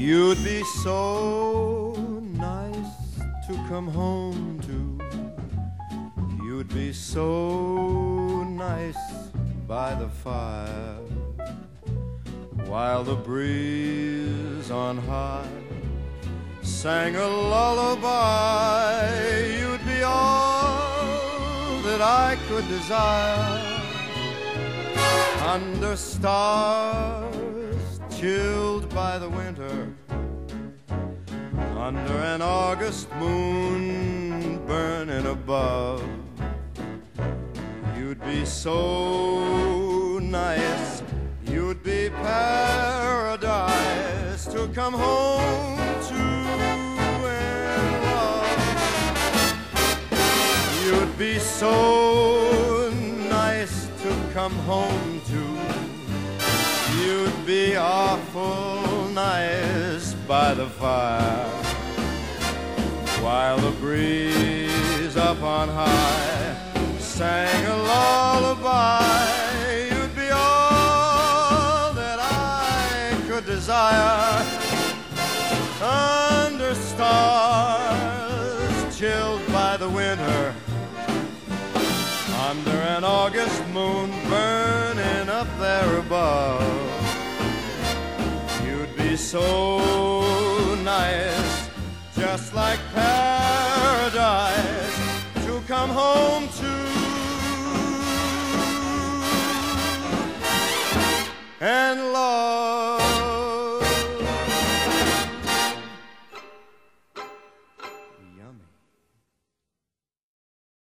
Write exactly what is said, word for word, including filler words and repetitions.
You'd be so nice to come home to. You'd be so nice by the fire, while the breeze on high sang a lullaby. You'd be all that I could desire, under stars chilled by the winter, under an August moon burning above. You'd be so nice, you'd be paradise to come home to and love. You'd be so nice to come home to. You'd be awful nice by the fire, while the breeze up on high sang a lullaby. You'd be all that I could desire, under stars chilled by the winter, under an August moon burning up there above. You'd be so nice, just like paradise, to come home to.